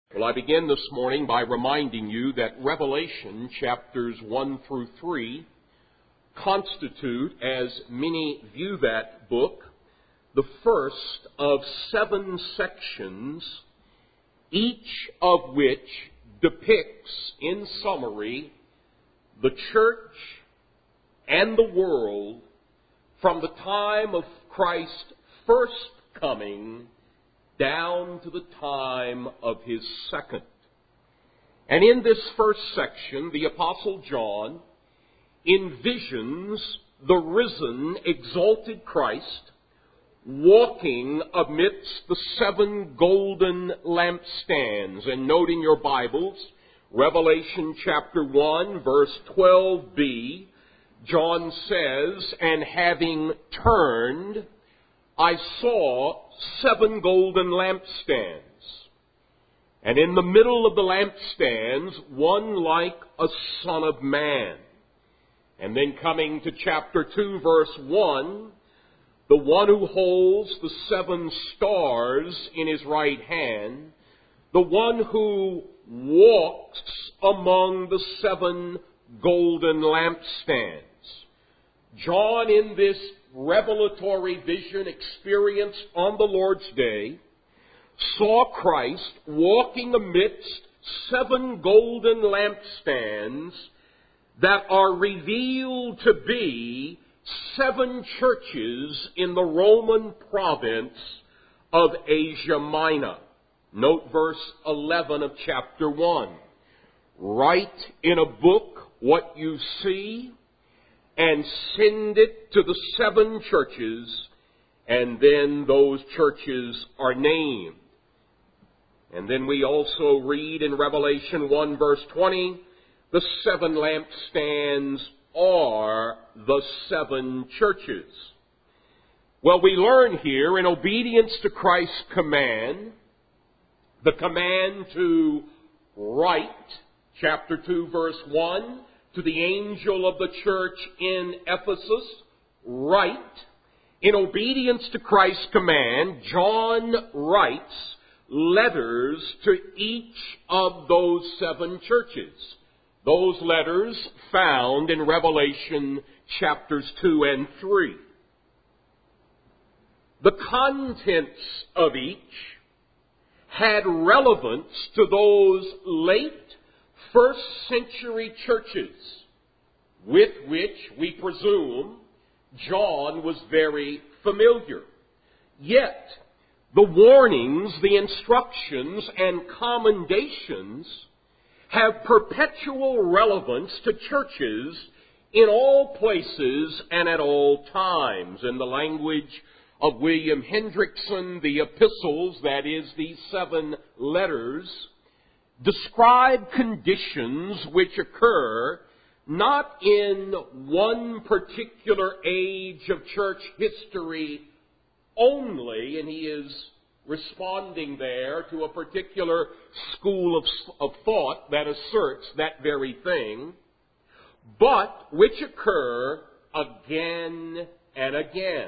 Well, I begin this morning by reminding you that Revelation chapters 1 through 3 constitute, as many view that book, the first of 7 sections, each of which depicts, in summary, the church and the world from the time of Christ's first coming down to the time of His second. And in this first section, the Apostle John envisions the risen, exalted Christ walking amidst the 7 golden lampstands. And note in your Bibles, Revelation chapter 1, verse 12b, John says, "And having turned, I saw 7 golden lampstands, and in the middle of the lampstands, one like a son of man." And then coming to chapter 2, verse 1, the one who holds the 7 stars in his right hand, the one who walks among the 7 golden lampstands. John, in this revelatory vision experienced on the Lord's day, saw Christ walking amidst 7 golden lampstands that are revealed to be 7 churches in the Roman province of Asia Minor. Note verse 11 of chapter 1. "Write in a book what you see, and send it to the 7 churches," and then those churches are named. And then we also read in Revelation 1 verse 20, the 7 lampstands are the 7 churches. Well, we learn here, in obedience to Christ's command, the command to write, chapter 2 verse 1, to the angel of the church in Ephesus, write. In obedience to Christ's command, John writes letters to each of those 7 churches. Those letters found in Revelation chapters 2 and 3. The contents of each had relevance to those late first century churches with which we presume John was very familiar. Yet, the warnings, the instructions, and commendations have perpetual relevance to churches in all places and at all times. In the language of William Hendrickson, the epistles, that is, these 7 letters, describe conditions which occur not in one particular age of church history only, and he is responding there to a particular school of thought that asserts that very thing, but which occur again and again.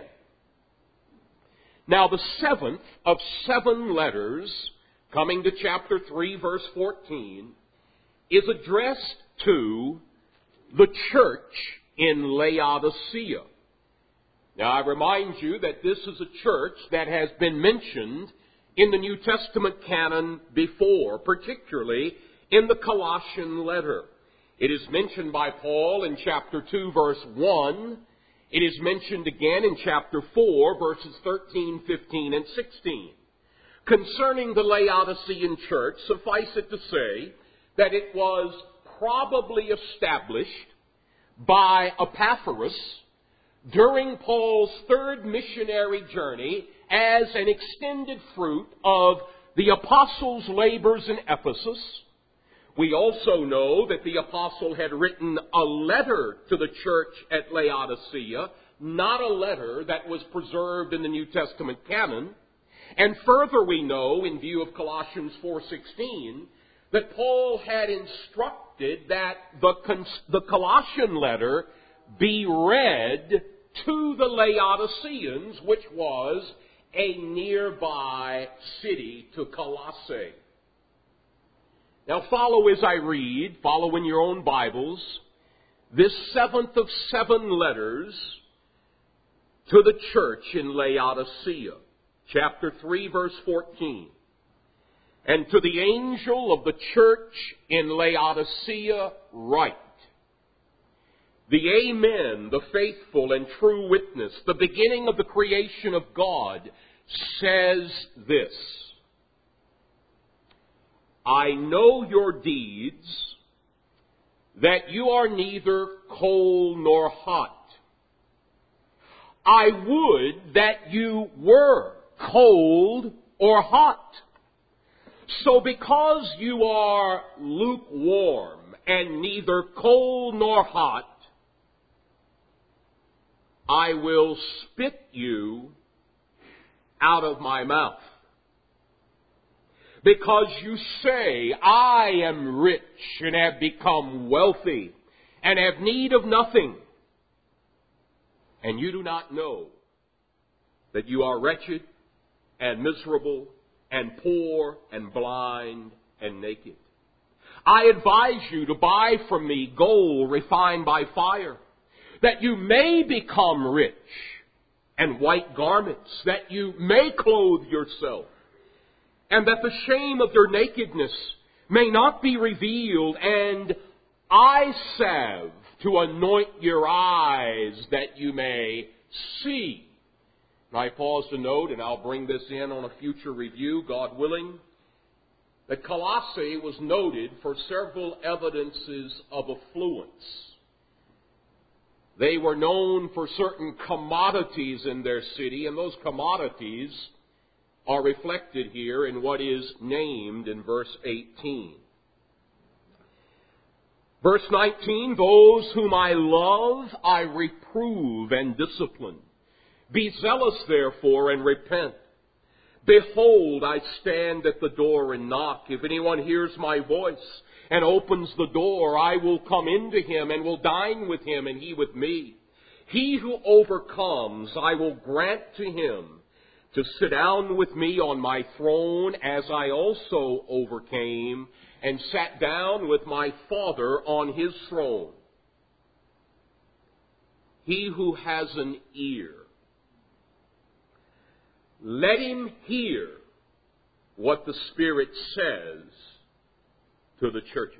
Now, the 7th of 7 letters, coming to chapter 3, verse 14, is addressed to the church in Laodicea. Now, I remind you that this is a church that has been mentioned in the New Testament canon before, particularly in the Colossian letter. It is mentioned by Paul in chapter 2, verse 1. It is mentioned again in chapter 4, verses 13, 15, and 16. Concerning the Laodicean church, suffice it to say that it was probably established by Epaphras during Paul's 3rd missionary journey as an extended fruit of the apostles' labors in Ephesus. We also know that the apostle had written a letter to the church at Laodicea, not a letter that was preserved in the New Testament canon. And further, we know, in view of Colossians 4:16, that Paul had instructed that the Colossian letter be read to the Laodiceans, which was a nearby city to Colossae. Now follow as I read, follow in your own Bibles, this seventh of 7 letters to the church in Laodicea. Chapter 3, verse 14. And to the angel of the church in Laodicea write, the Amen, the faithful and true witness, the beginning of the creation of God, says this: I know your deeds, that you are neither cold nor hot. I would that you were cold or hot. So because you are lukewarm and neither cold nor hot, I will spit you out of my mouth. Because you say, I am rich and have become wealthy and have need of nothing, and you do not know that you are wretched and miserable and poor and blind and naked. I advise you to buy from me gold refined by fire, that you may become rich, and white garments, that you may clothe yourself, and that the shame of your nakedness may not be revealed, and eye salve to anoint your eyes, that you may see. And I pause to note, and I'll bring this in on a future review, God willing, that Colossae was noted for several evidences of affluence. They were known for certain commodities in their city, and those commodities are reflected here in what is named in verse 18. Verse 19, those whom I love, I reprove and discipline. Be zealous, therefore, and repent. Behold, I stand at the door and knock. If anyone hears my voice and opens the door, I will come into him and will dine with him and he with me. He who overcomes, I will grant to him to sit down with me on my throne, as I also overcame and sat down with my Father on his throne. He who has an ear, let him hear what the Spirit says to the churches.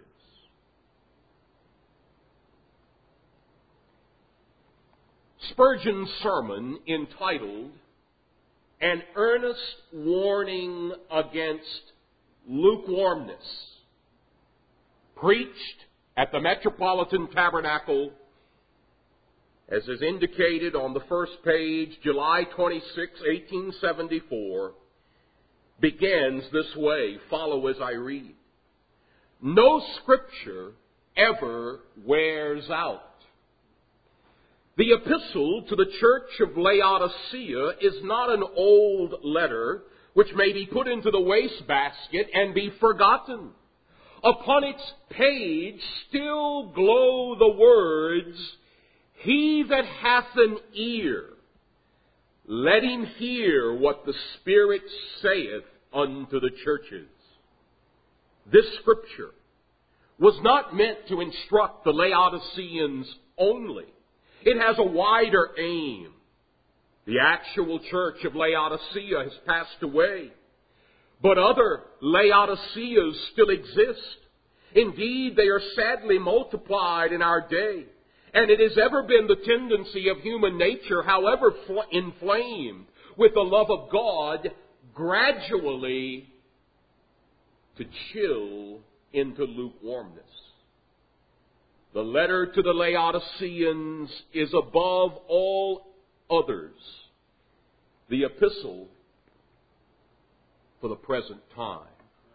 Spurgeon's sermon entitled, An Earnest Warning Against Lukewarmness, preached at the Metropolitan Tabernacle, as is indicated on the first page, July 26, 1874, begins this way. Follow as I read. No scripture ever wears out. The epistle to the church of Laodicea is not an old letter which may be put into the wastebasket and be forgotten. Upon its page still glow the words, He that hath an ear, let him hear what the Spirit saith unto the churches. This scripture was not meant to instruct the Laodiceans only. It has a wider aim. The actual church of Laodicea has passed away, but other Laodiceas still exist. Indeed, they are sadly multiplied in our day. And it has ever been the tendency of human nature, however inflamed with the love of God, gradually to chill into lukewarmness. The letter to the Laodiceans is above all others the epistle for the present time.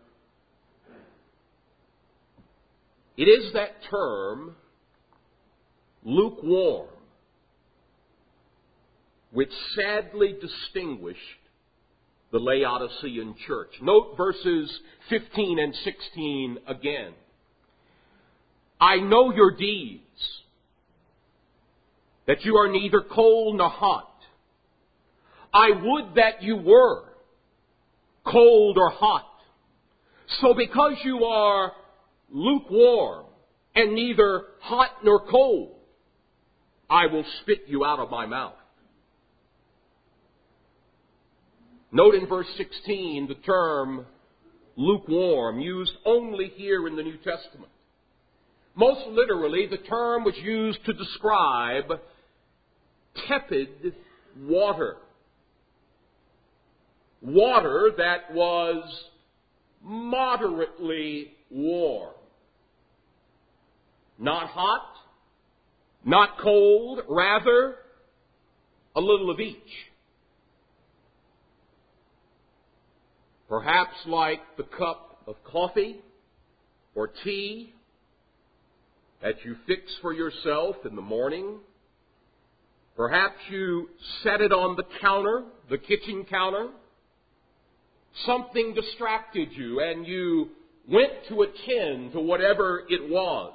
It is that term, lukewarm, which sadly distinguished the Laodicean church. Note verses 15 and 16 again. I know your deeds, that you are neither cold nor hot. I would that you were cold or hot. So because you are lukewarm and neither hot nor cold, I will spit you out of my mouth. Note in verse 16 the term lukewarm, used only here in the New Testament. Most literally, the term was used to describe tepid water. Water that was moderately warm. Not hot, not cold, rather a little of each. Perhaps like the cup of coffee or tea that you fix for yourself in the morning. Perhaps you set it on the counter, the kitchen counter. Something distracted you and you went to attend to whatever it was.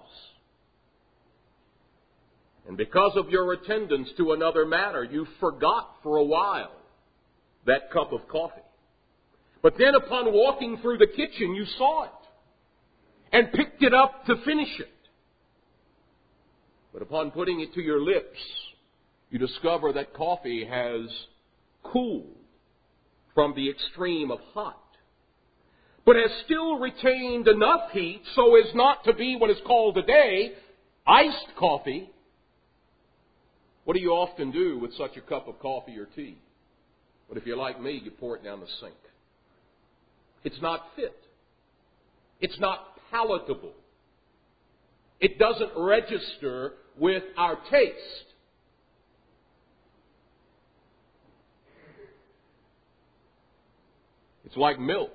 And because of your attendance to another matter, you forgot for a while that cup of coffee. But then upon walking through the kitchen, you saw it and picked it up to finish it. But upon putting it to your lips, you discover that coffee has cooled from the extreme of hot, but has still retained enough heat so as not to be what is called today iced coffee. What do you often do with such a cup of coffee or tea? But if you're like me, you pour it down the sink. It's not fit. It's not palatable. It doesn't register with our taste. It's like milk.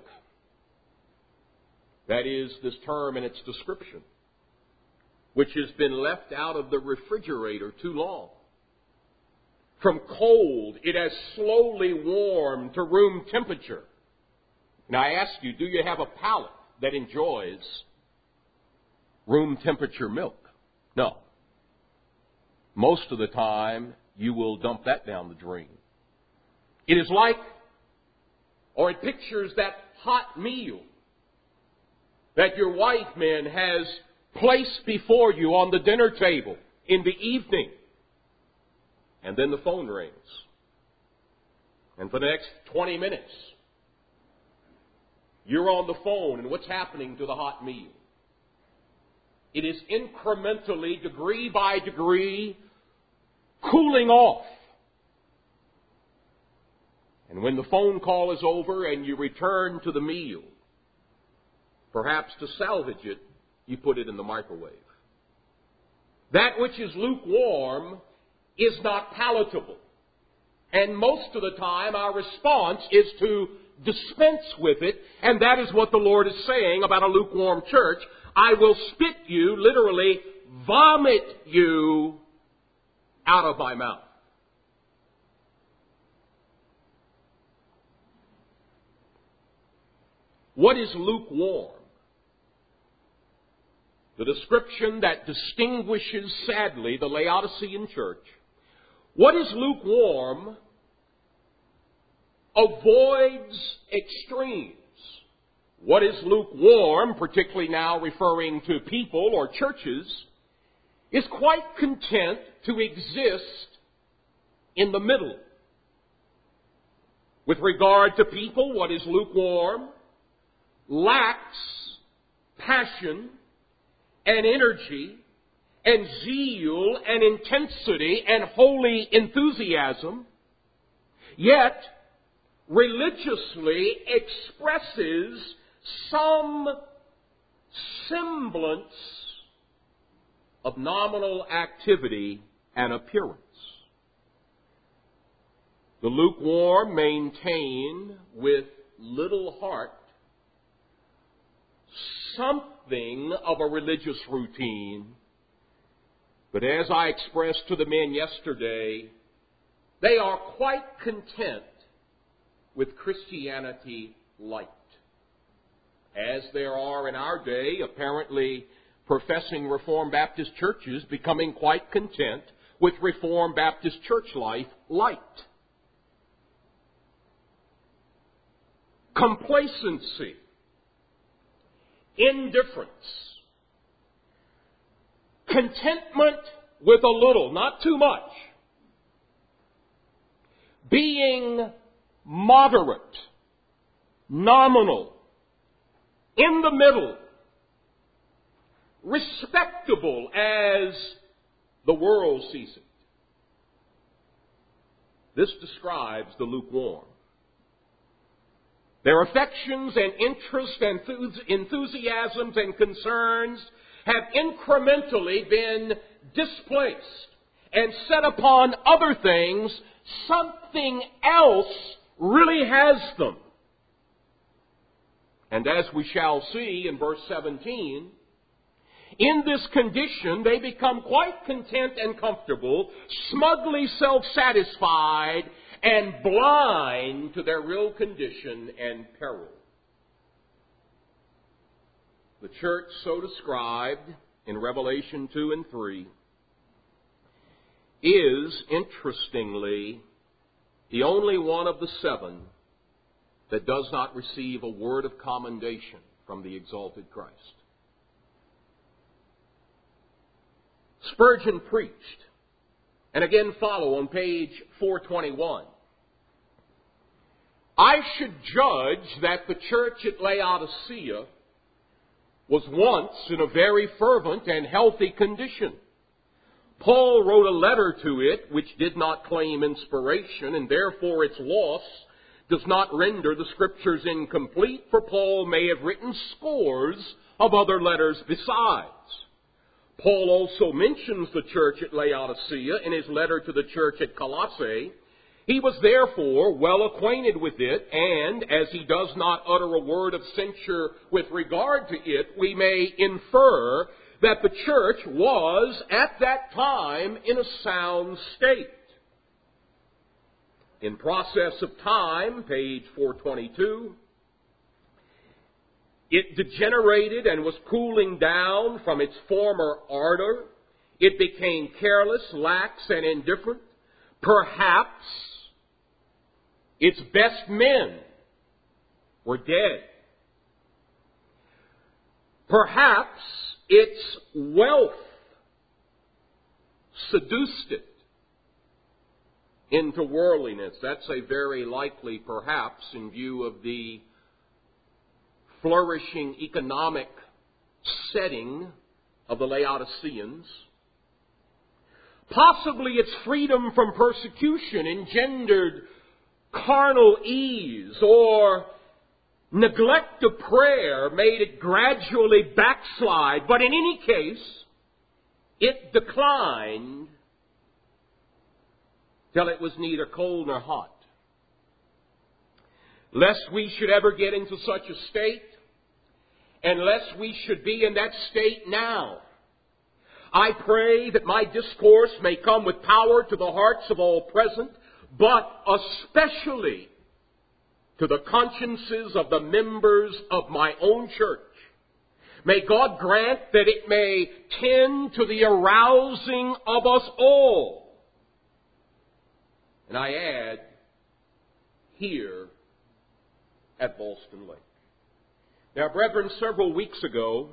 That is this term in its description, which has been left out of the refrigerator too long. From cold, it has slowly warmed to room temperature. Now I ask you, do you have a palate that enjoys room temperature milk? No. Most of the time, you will dump that down the drain. It is like, or it pictures that hot meal that your wife, men, has placed before you on the dinner table in the evening. And then the phone rings. And for the next 20 minutes, you're on the phone, and what's happening to the hot meal? It is incrementally, degree by degree, cooling off. And when the phone call is over and you return to the meal, perhaps to salvage it, you put it in the microwave. That which is lukewarm is not palatable. And most of the time our response is to dispense with it, and that is what the Lord is saying about a lukewarm church. I will spit you, literally vomit you out of my mouth. What is lukewarm? The description that distinguishes, sadly, the Laodicean church. What is lukewarm avoids extremes. What is lukewarm, particularly now referring to people or churches, is quite content to exist in the middle. With regard to people, what is lukewarm lacks passion and energy and zeal and intensity and holy enthusiasm, yet religiously expresses some semblance of nominal activity and appearance. The lukewarm maintain with little heart something of a religious routine, but as I expressed to the men yesterday, they are quite content with Christianity light. As there are in our day, apparently, professing Reformed Baptist churches becoming quite content with Reformed Baptist church life light. Complacency, indifference, contentment with a little, not too much. Being moderate, nominal, in the middle, respectable as the world sees it. This describes the lukewarm. Their affections and interests and enthusiasms and concerns have incrementally been displaced and set upon other things. Something else really has them. And as we shall see in verse 17, in this condition they become quite content and comfortable, smugly self-satisfied, and blind to their real condition and peril. The church so described in Revelation 2 and 3 is, interestingly, the only one of the seven that does not receive a word of commendation from the exalted Christ. Spurgeon preached, and again follow on page 421. I should judge that the church at Laodicea was once in a very fervent and healthy condition. Paul wrote a letter to it which did not claim inspiration, and therefore its loss does not render the Scriptures incomplete, for Paul may have written scores of other letters besides. Paul also mentions the church at Laodicea in his letter to the church at Colossae. He was therefore well acquainted with it, and as he does not utter a word of censure with regard to it, we may infer that the church was at that time in a sound state. In process of time, page 422, it degenerated and was cooling down from its former ardor. It became careless, lax, and indifferent. Perhaps its best men were dead. Perhaps its wealth seduced it into worldliness. That's a very likely perhaps in view of the flourishing economic setting of the Laodiceans. Possibly its freedom from persecution engendered carnal ease, or neglect of prayer made it gradually backslide. But in any case, it declined till it was neither cold nor hot. Lest we should ever get into such a state, and lest we should be in that state now, I pray that my discourse may come with power to the hearts of all present, but especially to the consciences of the members of my own church. May God grant that it may tend to the arousing of us all. And I add, here at Ballston Lake. Now, brethren, several weeks ago,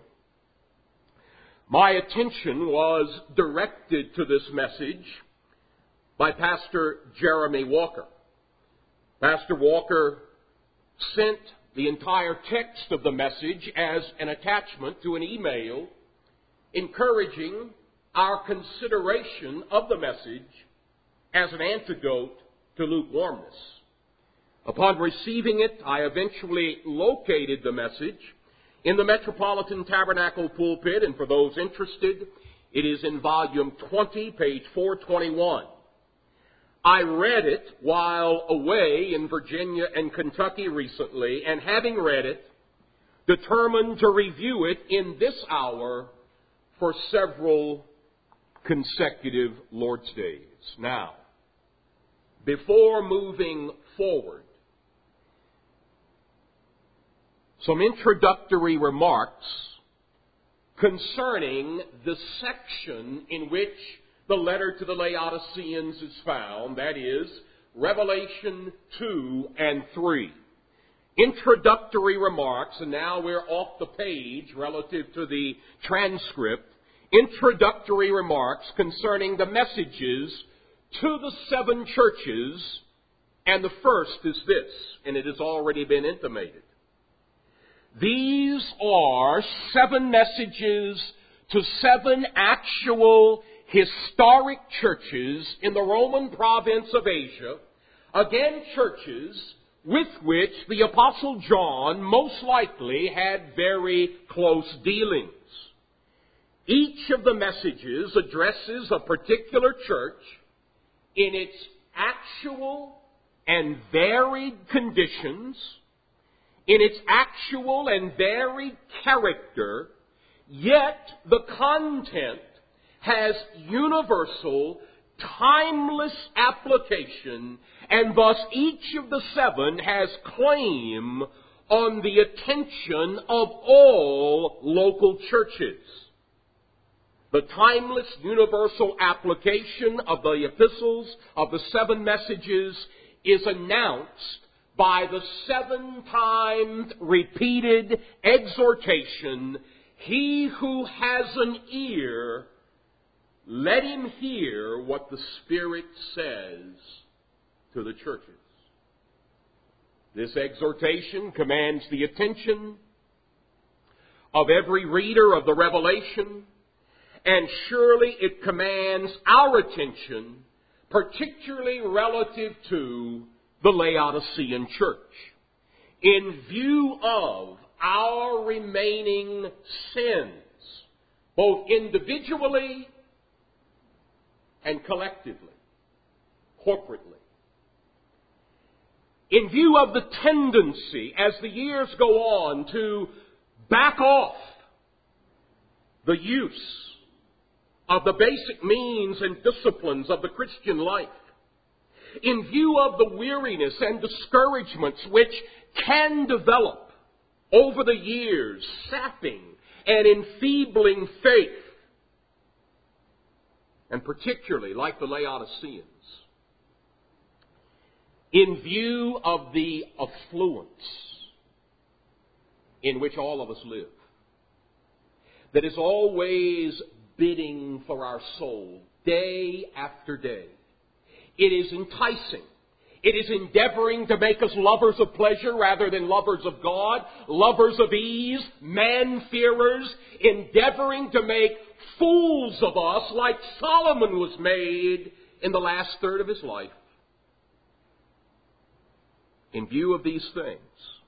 my attention was directed to this message by Pastor Jeremy Walker. Pastor Walker sent the entire text of the message as an attachment to an email encouraging our consideration of the message as an antidote to lukewarmness. Upon receiving it, I eventually located the message in the Metropolitan Tabernacle pulpit, and for those interested, it is in volume 20, page 421. I read it while away in Virginia and Kentucky recently, and having read it, determined to review it in this hour for several consecutive Lord's days. Now, before moving forward, some introductory remarks concerning the section in which the letter to the Laodiceans is found, that is, Revelation 2 and 3. Introductory remarks, and now we're off the page relative to the transcript. introductory remarks concerning the messages to the 7 churches, and the first is this, and it has already been intimated. These are 7 messages to 7 actual historic churches in the Roman province of Asia, again churches with which the Apostle John most likely had very close dealings. Each of the messages addresses a particular church in its actual and varied conditions, in its actual and varied character, yet the content has universal, timeless application, and thus each of the 7 has claim on the attention of all local churches. The timeless, universal application of the epistles, of the 7 messages, is announced by the 7 times repeated exhortation, "He who has an ear, let him hear what the Spirit says to the churches." This exhortation commands the attention of every reader of the Revelation, and surely it commands our attention, particularly relative to the Laodicean church. In view of our remaining sins, both individually and collectively, corporately. In view of the tendency, as the years go on, to back off the use of the basic means and disciplines of the Christian life, in view of the weariness and discouragements which can develop over the years, sapping and enfeebling faith, and particularly like the Laodiceans, in view of the affluence in which all of us live, that is always bidding for our soul day after day. It is enticing. It is endeavoring to make us lovers of pleasure rather than lovers of God, lovers of ease, man-fearers, endeavoring to make fools of us like Solomon was made in the last third of his life. In view of these things,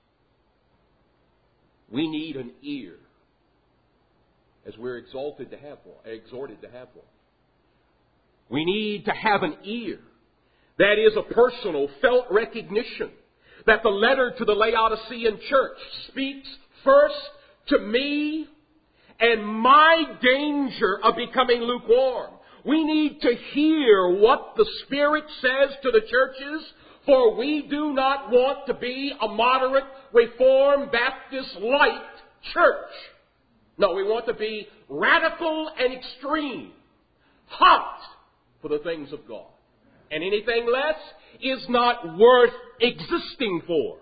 we need an ear, as we're exhorted to have one. We need to have an ear. That is a personal, felt recognition that the letter to the Laodicean church speaks first to me and my danger of becoming lukewarm. We need to hear what the Spirit says to the churches, for we do not want to be a moderate, Reformed, Baptist, light church. No, we want to be radical and extreme, hot for the things of God. And anything less is not worth existing for.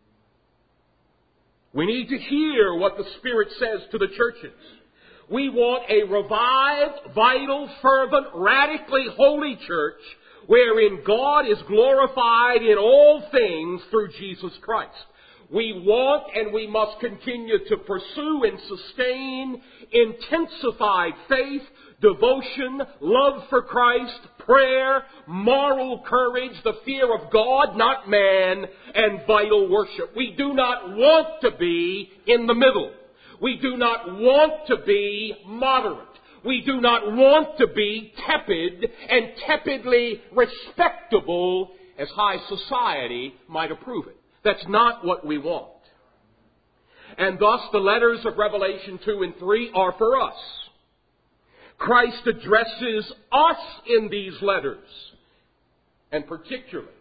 We need to hear what the Spirit says to the churches. We want a revived, vital, fervent, radically holy church wherein God is glorified in all things through Jesus Christ. We want and we must continue to pursue and sustain intensified faith, devotion, love for Christ, prayer, moral courage, the fear of God, not man, and vital worship. We do not want to be in the middle. We do not want to be moderate. We do not want to be tepid and tepidly respectable as high society might approve it. That's not what we want. And thus the letters of Revelation 2 and 3 are for us. Christ addresses us in these letters, and particularly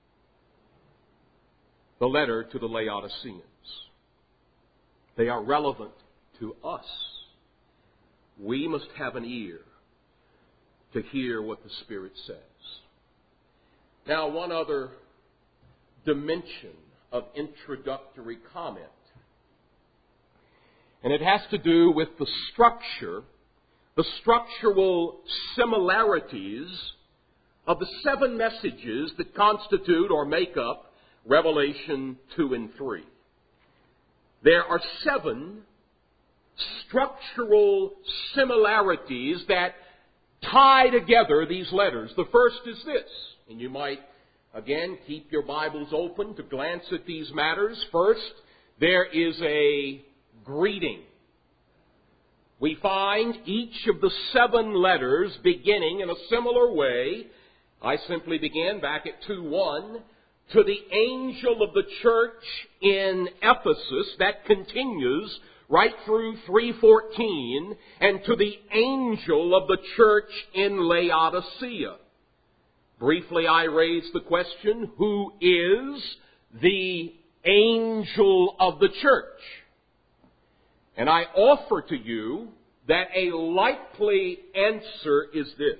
the letter to the Laodiceans. They are relevant to us. We must have an ear to hear what the Spirit says. Now, one other dimension of introductory comment, and it has to do with the structure the structural similarities of the 7 messages that constitute or make up Revelation 2 and 3. There are 7 structural similarities that tie together these letters. The first is this, and you might, again, keep your Bibles open to glance at these matters. First, there is a greeting. We find each of the 7 letters beginning in a similar way. I simply began back at 2:1, to the angel of the church in Ephesus. That continues right through 3:14, and to the angel of the church in Laodicea. Briefly, I raise the question, who is the angel of the church? And I offer to you that a likely answer is this.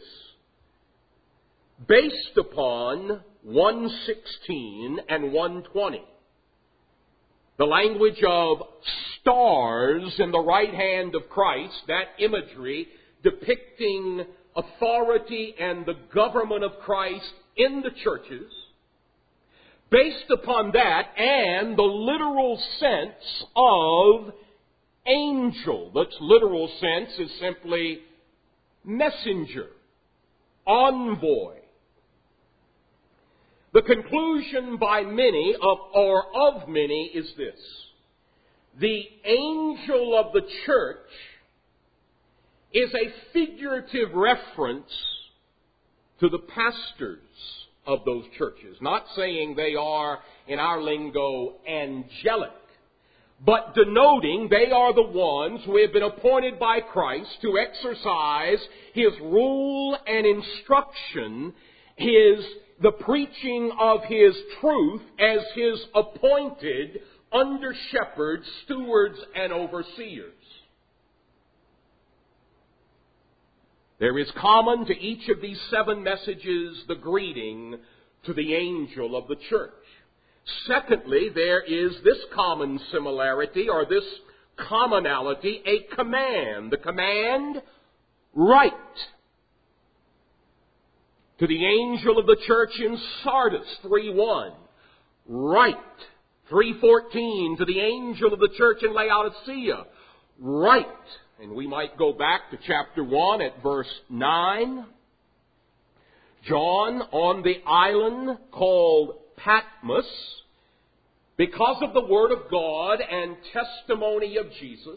Based upon 1:16 and 1:20, the language of stars in the right hand of Christ, that imagery depicting authority and the government of Christ in the churches, based upon that and the literal sense of angel, that's literal sense is simply messenger, envoy. The conclusion by many of many is this. The angel of the church is a figurative reference to the pastors of those churches. Not saying they are, in our lingo, angelic, but denoting they are the ones who have been appointed by Christ to exercise His rule and instruction, the preaching of His truth as His appointed under-shepherds, stewards, and overseers. There is common to each of these 7 messages the greeting to the angel of the church. Secondly, there is this common similarity or this commonality, a command. The command, write. To the angel of the church in Sardis, 3:1, write. 3:14, to the angel of the church in Laodicea, write. And we might go back to chapter 1 at verse 9. John on the island called Patmos, because of the Word of God and testimony of Jesus,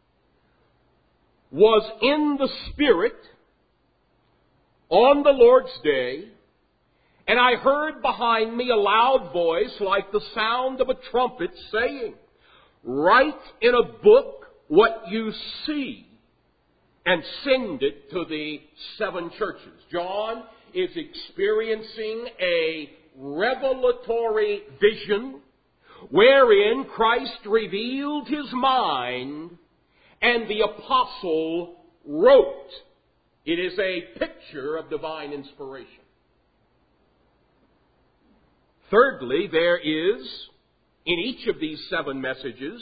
was in the Spirit on the Lord's day, and I heard behind me a loud voice like the sound of a trumpet saying, write in a book what you see and send it to the 7 churches. John is experiencing a revelatory vision wherein Christ revealed His mind and the apostle wrote. It is a picture of divine inspiration. Thirdly, there is, in each of these 7 messages,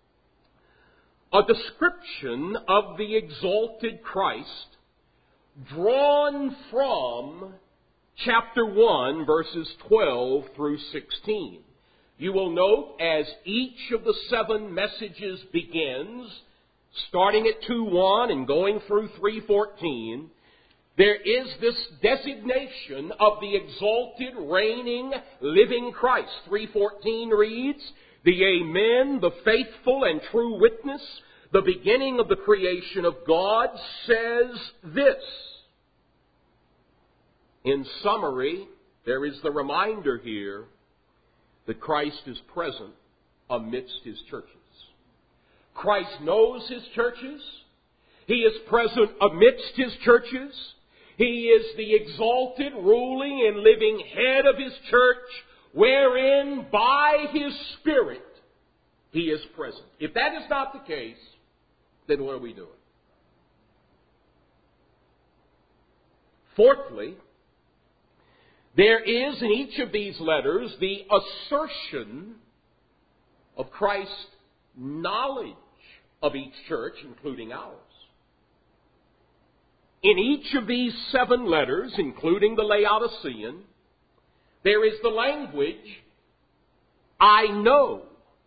a description of the exalted Christ drawn from chapter 1, verses 12 through 16. You will note as each of the 7 messages begins, starting at 2:1 and going through 3:14, there is this designation of the exalted, reigning, living Christ. 3:14 reads, the Amen, the faithful and true witness, the beginning of the creation of God, says this. In summary, there is the reminder here that Christ is present amidst His churches. Christ knows His churches. He is present amidst His churches. He is the exalted, ruling, and living head of His church, wherein by His Spirit He is present. If that is not the case, then what are we doing? Fourthly, there is in each of these letters the assertion of Christ's knowledge of each church, including ours. in each of these 7 letters, including the Laodicean, there is the language, I know.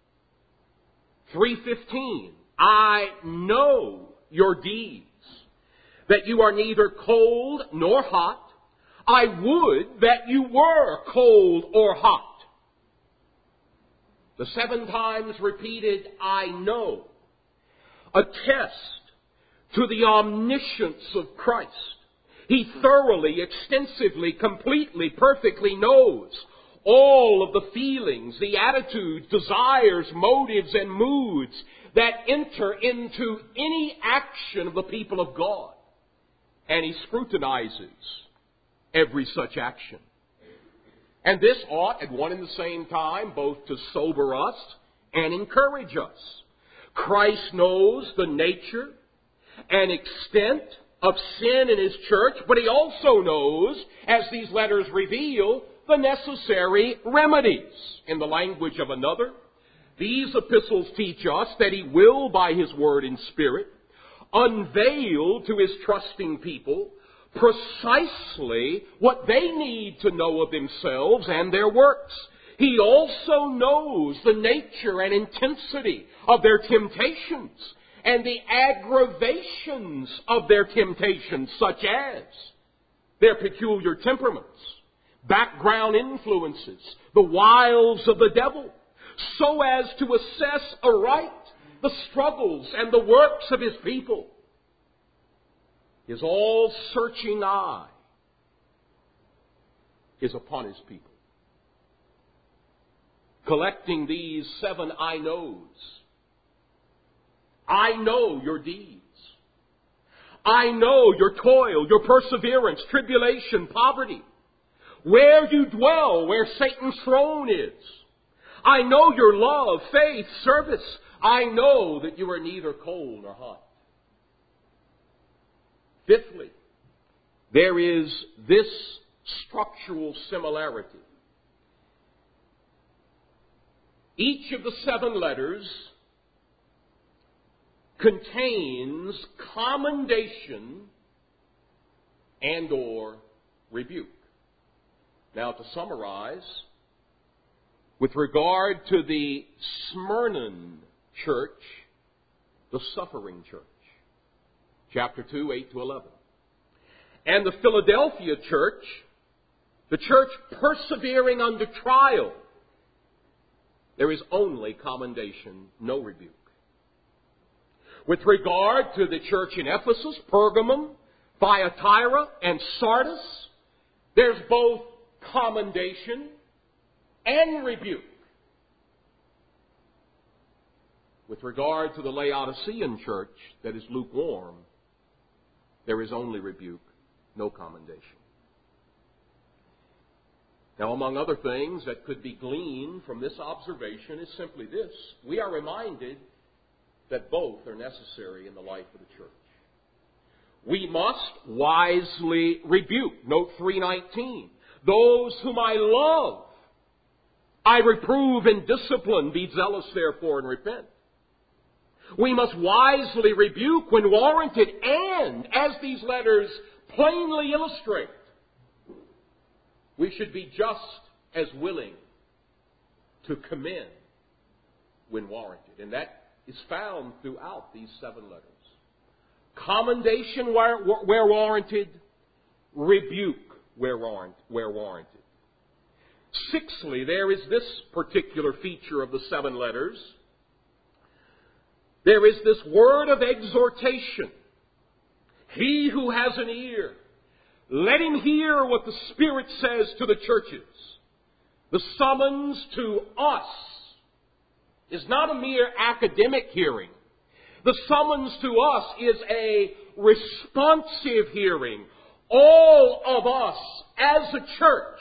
3:15, I know your deeds, that you are neither cold nor hot. I would that you were cold or hot. The 7 times repeated, I know, attest to the omniscience of Christ. He thoroughly, extensively, completely, perfectly knows all of the feelings, the attitudes, desires, motives, and moods that enter into any action of the people of God. And He scrutinizes every such action. And this ought, at one and the same time, both to sober us and encourage us. Christ knows the nature and extent of sin in His church, but He also knows, as these letters reveal, the necessary remedies. In the language of another, these epistles teach us that He will, by His Word and Spirit, unveil to His trusting people precisely what they need to know of themselves and their works. He also knows the nature and intensity of their temptations and the aggravations of their temptations, such as their peculiar temperaments, background influences, the wiles of the devil, so as to assess aright the struggles and the works of His people. His all-searching eye is upon His people. Collecting these 7 I knows. I know your deeds. I know your toil, your perseverance, tribulation, poverty. Where you dwell, where Satan's throne is. I know your love, faith, service. I know that you are neither cold nor hot. Fifthly, there is this structural similarity. Each of the 7 letters contains commendation and or rebuke. Now, to summarize, with regard to the Smyrna church, the suffering church, chapter 2, 8 to 11. And the Philadelphia church, the church persevering under trial, there is only commendation, no rebuke. With regard to the church in Ephesus, Pergamum, Thyatira, and Sardis, there's both commendation and rebuke. With regard to the Laodicean church that is lukewarm, there is only rebuke, no commendation. Now, among other things that could be gleaned from this observation is simply this. We are reminded that both are necessary in the life of the church. We must wisely rebuke. Note 3:19. Those whom I love, I reprove and discipline. Be zealous, therefore, and repent. We must wisely rebuke when warranted, and, as these letters plainly illustrate, we should be just as willing to commend when warranted. And that is found throughout these 7 letters. Commendation where warranted, rebuke where warranted. Sixthly, there is this particular feature of the 7 letters. There is this word of exhortation. He who has an ear, let him hear what the Spirit says to the churches. The summons to us is not a mere academic hearing. The summons to us is a responsive hearing. All of us as a church,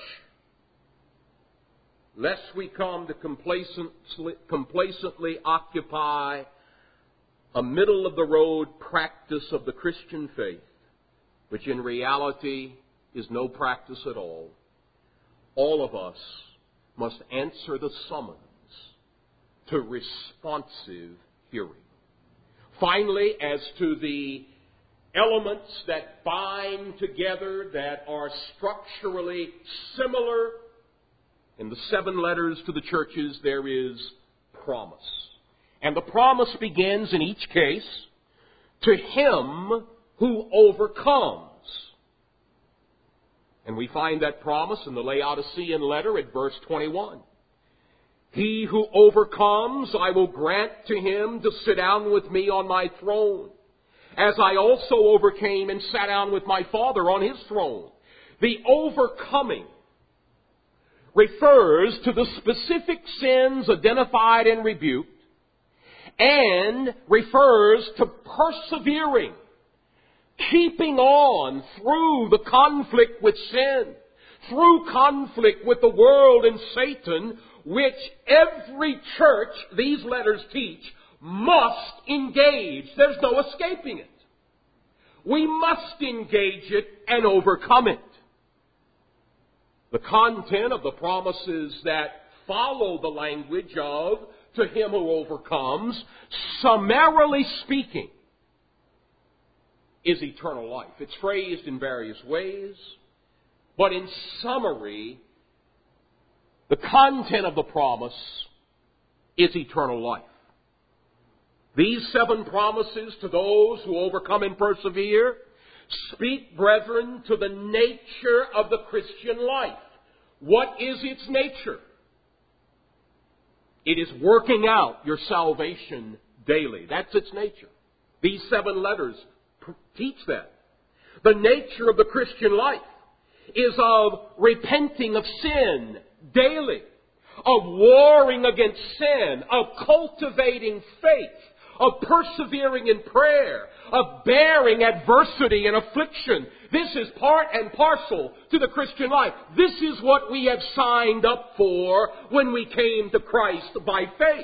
lest we come to complacently occupy a middle-of-the-road practice of the Christian faith, which in reality is no practice at all. All of us must answer the summons to responsive hearing. Finally, as to the elements that bind together, that are structurally similar. In the 7 letters to the churches, there is promise. And the promise begins in each case, to him who overcomes. And we find that promise in the Laodicean letter at verse 21. He who overcomes, I will grant to him to sit down with me on my throne, as I also overcame and sat down with my Father on his throne. The overcoming refers to the specific sins identified and rebuked, and refers to persevering, keeping on through the conflict with sin, through conflict with the world and Satan, which every church, these letters teach, must engage. There's no escaping it. We must engage it and overcome it. The content of the promises that follow the language of to him who overcomes, summarily speaking, is eternal life. It's phrased in various ways, but in summary, the content of the promise is eternal life. These 7 promises to those who overcome and persevere speak, brethren, to the nature of the Christian life. What is its nature? It is working out your salvation daily. That's its nature. These 7 letters teach that. The nature of the Christian life is of repenting of sin daily, of warring against sin, of cultivating faith, of persevering in prayer, of bearing adversity and affliction. This is part and parcel to the Christian life. This is what we have signed up for when we came to Christ by faith.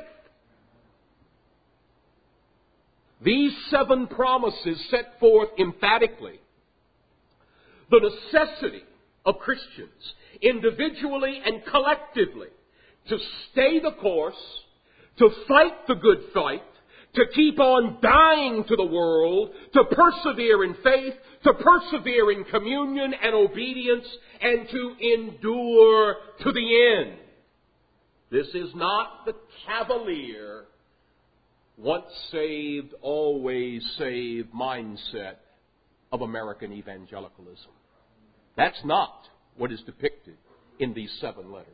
These 7 promises set forth emphatically the necessity of Christians, individually and collectively, to stay the course, to fight the good fight, to keep on dying to the world, to persevere in faith, to persevere in communion and obedience, and to endure to the end. This is not the cavalier, once saved, always saved mindset of American evangelicalism. That's not what is depicted in these 7 letters.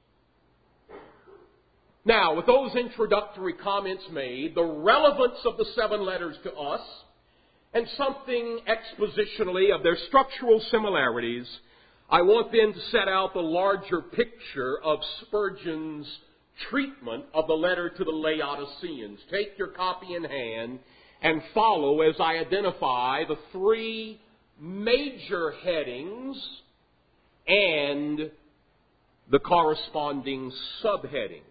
Now, with those introductory comments made, the relevance of the 7 letters to us, and something expositionally of their structural similarities, I want then to set out the larger picture of Spurgeon's treatment of the letter to the Laodiceans. Take your copy in hand and follow as I identify the 3 major headings and the corresponding subheadings.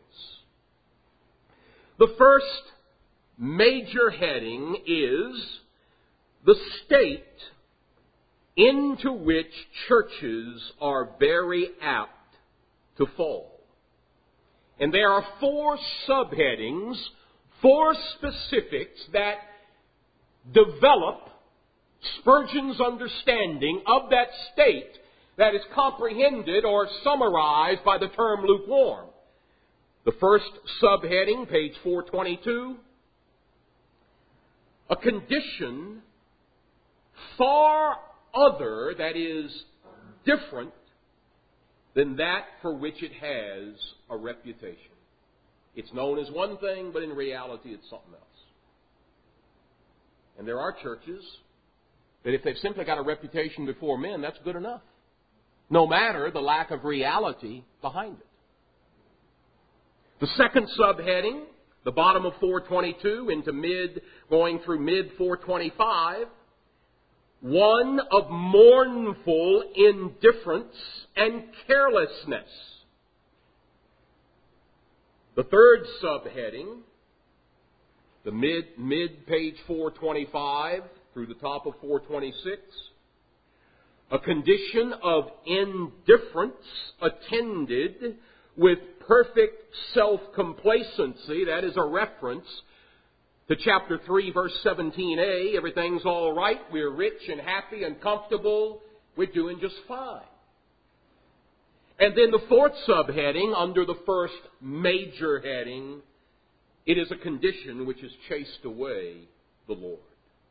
The first major heading is the state into which churches are very apt to fall. And there are 4 subheadings, 4 specifics that develop Spurgeon's understanding of that state that is comprehended or summarized by the term lukewarm. The first subheading, page 422, a condition far other, that is, different than that for which it has a reputation. It's known as one thing, but in reality it's something else. And there are churches that if they've simply got a reputation before men, that's good enough, no matter the lack of reality behind it. The second subheading, the bottom of 422 into going through mid 425, one of mournful indifference and carelessness. The third subheading, the mid page 425 through the top of 426, a condition of indifference attended with perfect self-complacency. That is a reference to chapter 3, verse 17a, everything's all right, we're rich and happy and comfortable, we're doing just fine. And then the fourth subheading, under the first major heading, it is a condition which has chased away the Lord.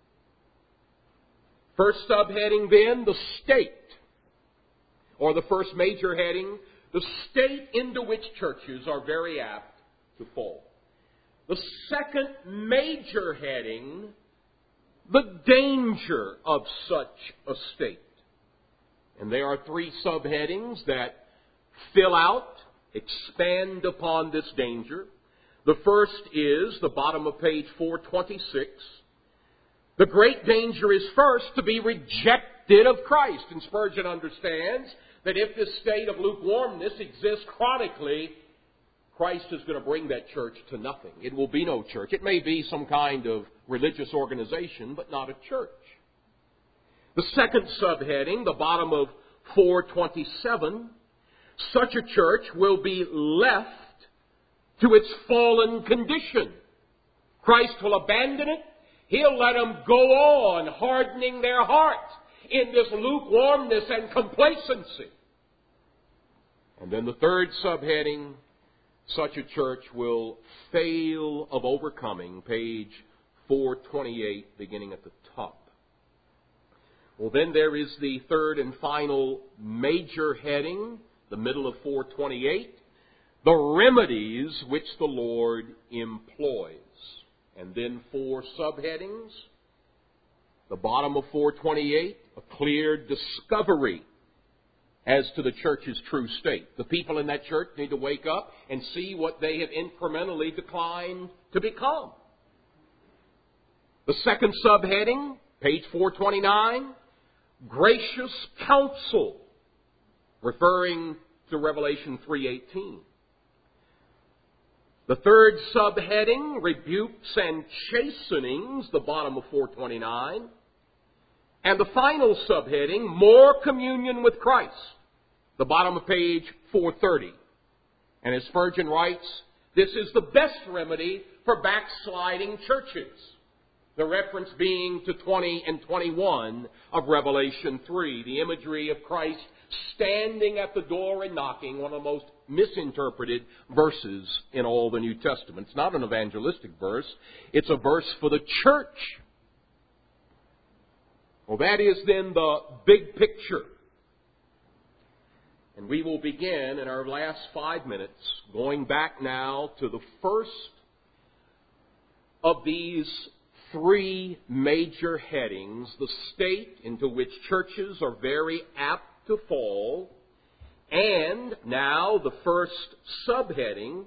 First subheading then, the state, or the first major heading, the state into which churches are very apt to fall. The second major heading, the danger of such a state. And there are three subheadings that fill out, expand upon this danger. The first is the bottom of page 426. The great danger is first to be rejected of Christ. And Spurgeon understands that if this state of lukewarmness exists chronically, Christ is going to bring that church to nothing. It will be no church. It may be some kind of religious organization, but not a church. The second subheading, the bottom of 427, such a church will be left to its fallen condition. Christ will abandon it. He'll let them go on hardening their heart in this lukewarmness and complacency. And then the third subheading, such a church will fail of overcoming, page 428, beginning at the top. Well, then there is the third and final major heading, the middle of 428, the remedies which the Lord employs. And then four subheadings, the bottom of 428, a clear discovery as to the church's true state. The people in that church need to wake up and see what they have incrementally declined to become. The second subheading, page 429, gracious counsel, referring to Revelation 3:18. The third subheading, rebukes and chastenings, the bottom of 429. And the final subheading, more communion with Christ, the bottom of page 430. And as Spurgeon writes, this is the best remedy for backsliding churches. The reference being to 20 and 21 of Revelation 3, the imagery of Christ standing at the door and knocking, one of the most misinterpreted verses in all the New Testament. It's not an evangelistic verse. It's a verse for the church. Well, that is then the big picture. And we will begin in our last 5 minutes, going back now to the first of these three major headings, the state into which churches are very apt to fall, and now the first subheading.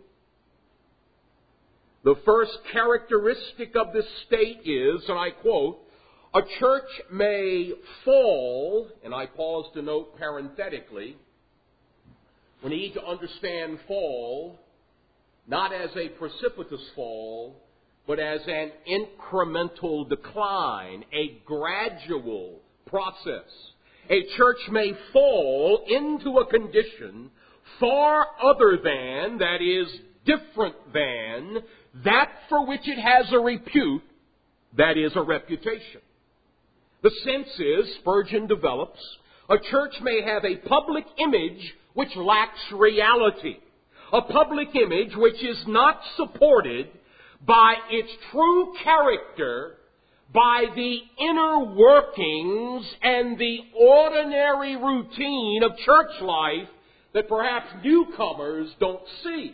The first characteristic of this state is, and I quote, a church may fall, and I pause to note parenthetically, we need to understand fall not as a precipitous fall, but as an incremental decline, a gradual process. A church may fall into a condition far other than, that is, different than, that for which it has a repute, that is, a reputation. The sense is, Spurgeon develops, a church may have a public image which lacks reality. A public image which is not supported by its true character, by the inner workings and the ordinary routine of church life that perhaps newcomers don't see.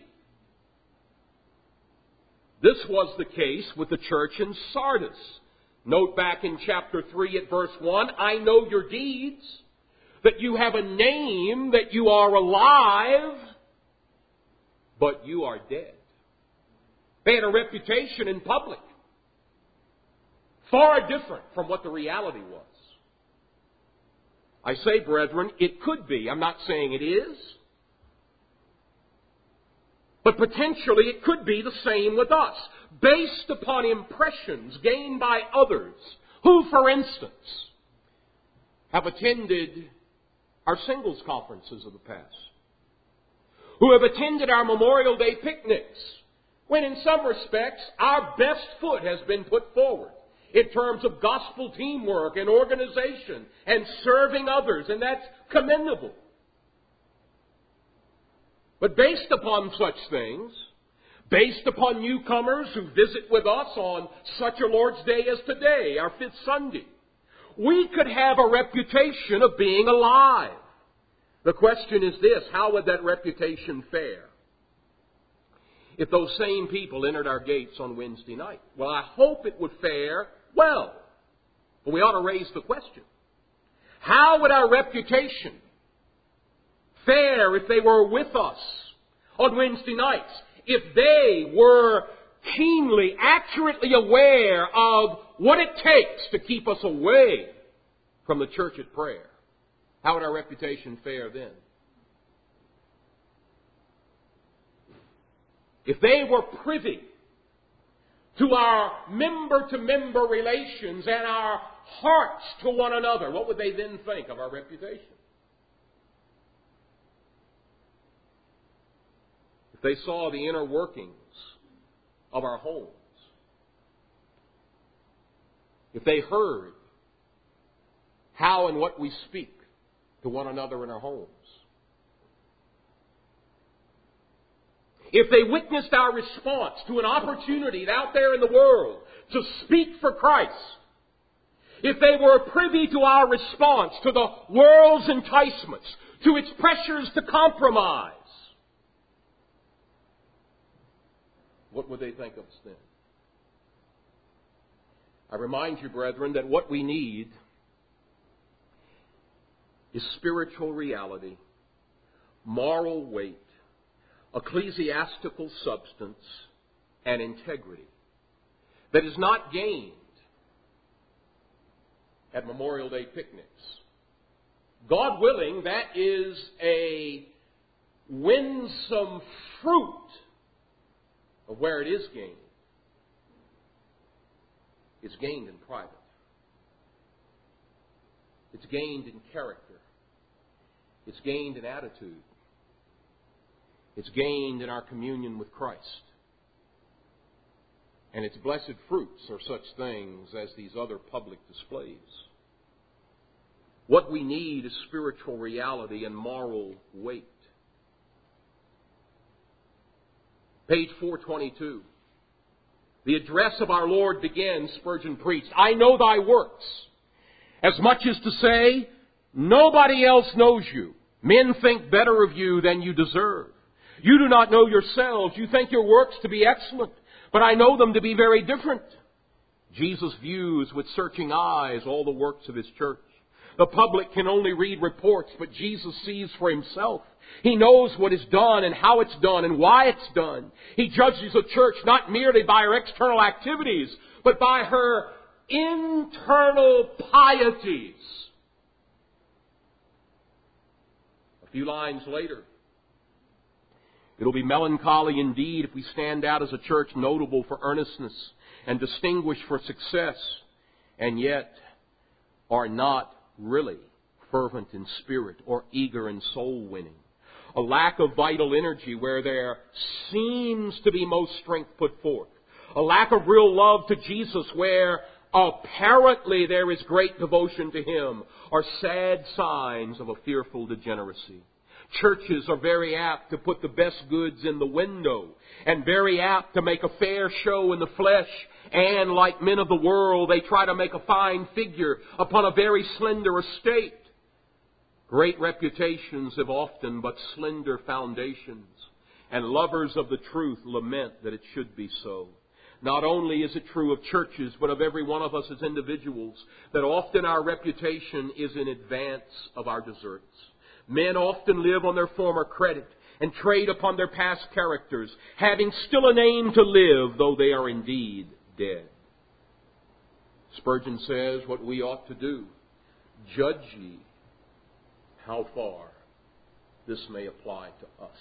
This was the case with the church in Sardis. Note back in chapter 3 at verse 1, I know your deeds, that you have a name, that you are alive, but you are dead. They had a reputation in public, far different from what the reality was. I say, brethren, it could be. I'm not saying it is. But potentially it could be the same with us, based upon impressions gained by others who, for instance, have attended our singles conferences of the past, who have attended our Memorial Day picnics, when in some respects our best foot has been put forward in terms of gospel teamwork and organization and serving others, and that's commendable. But based upon such things, based upon newcomers who visit with us on such a Lord's Day as today, our fifth Sunday, we could have a reputation of being alive. The question is this: how would that reputation fare if those same people entered our gates on Wednesday night? Well, I hope it would fare well. But we ought to raise the question: how would our reputation fare if they were with us on Wednesday nights? If they were keenly, accurately aware of what it takes to keep us away from the church at prayer, how would our reputation fare then? If they were privy to our member-to-member relations and our hearts to one another, what would they then think of our reputation? If they saw the inner workings of our homes, if they heard how and what we speak to one another in our homes, if they witnessed our response to an opportunity out there in the world to speak for Christ, if they were privy to our response to the world's enticements, to its pressures to compromise, what would they think of us then? I remind you, brethren, that what we need is spiritual reality, moral weight, ecclesiastical substance, and integrity that is not gained at Memorial Day picnics. God willing, that is a winsome fruit of where it is gained. It's gained in private. It's gained in character. It's gained in attitude. It's gained in our communion with Christ. And its blessed fruits are such things as these other public displays. What we need is spiritual reality and moral weight. Page 422. The address of our Lord begins, Spurgeon preached, "I know thy works," as much as to say, nobody else knows you. Men think better of you than you deserve. You do not know yourselves. You think your works to be excellent, but I know them to be very different. Jesus views with searching eyes all the works of His church. The public can only read reports, but Jesus sees for Himself. He knows what is done and how it's done and why it's done. He judges a church not merely by her external activities, but by her internal pieties. A few lines later, it'll be melancholy indeed if we stand out as a church notable for earnestness and distinguished for success, and yet are not really fervent in spirit or eager in soul winning. A lack of vital energy where there seems to be most strength put forth. A lack of real love to Jesus where apparently there is great devotion to Him are sad signs of a fearful degeneracy. Churches are very apt to put the best goods in the window and very apt to make a fair show in the flesh. And like men of the world, they try to make a fine figure upon a very slender estate. Great reputations have often but slender foundations, and lovers of the truth lament that it should be so. Not only is it true of churches, but of every one of us as individuals, that often our reputation is in advance of our deserts. Men often live on their former credit and trade upon their past characters, having still a name to live, though they are indeed dead. Spurgeon says what we ought to do: judge ye how far this may apply to us.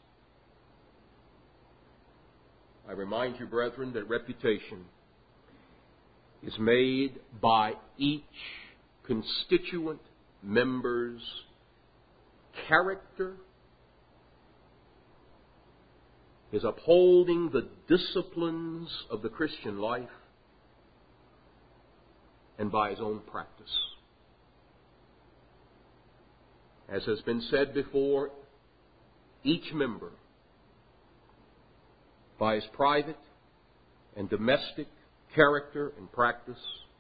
I remind you, brethren, that reputation is made by each constituent member's character is upholding the disciplines of the Christian life and by his own practice. As has been said before, each member, by his private and domestic character and practice,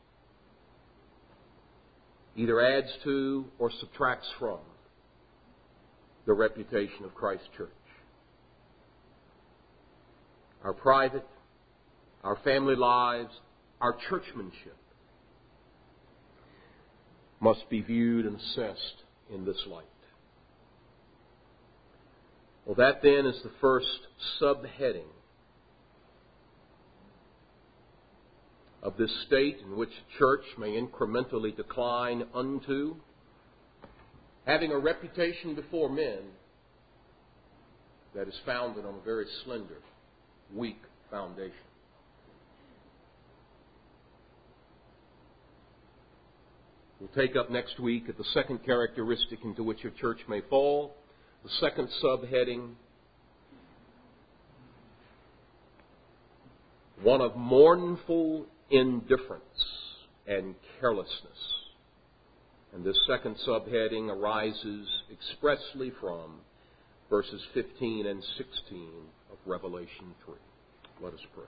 either adds to or subtracts from the reputation of Christ's church. Our private, our family lives, our churchmanship must be viewed and assessed in this light. Well, that then is the first subheading of this state in which the church may incrementally decline unto, having a reputation before men that is founded on a very slender, weak foundation. We'll take up next week at the second characteristic into which a church may fall, the second subheading, one of mournful indifference and carelessness. And this second subheading arises expressly from verses 15 and 16 of Revelation 3. Let us pray.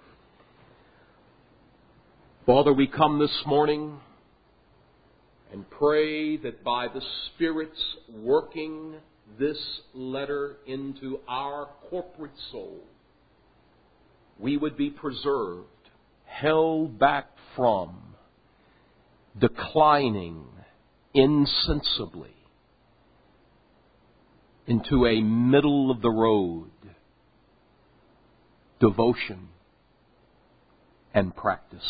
Father, we come this morning and pray that by the Spirit's working this letter into our corporate soul, we would be preserved, held back from, declining insensibly into a middle-of-the-road devotion and practice.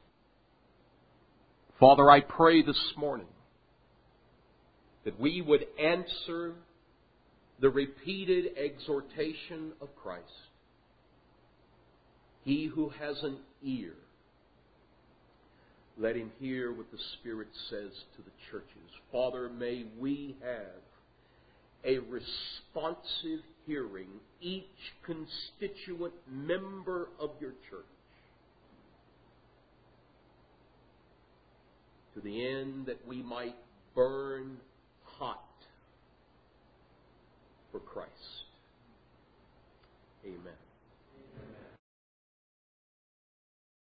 Father, I pray this morning that we would answer the repeated exhortation of Christ. He who has an ear, let him hear what the Spirit says to the churches. Father, may we have a responsive hearing, each constituent member of your church, to the end that we might burn hot for Christ.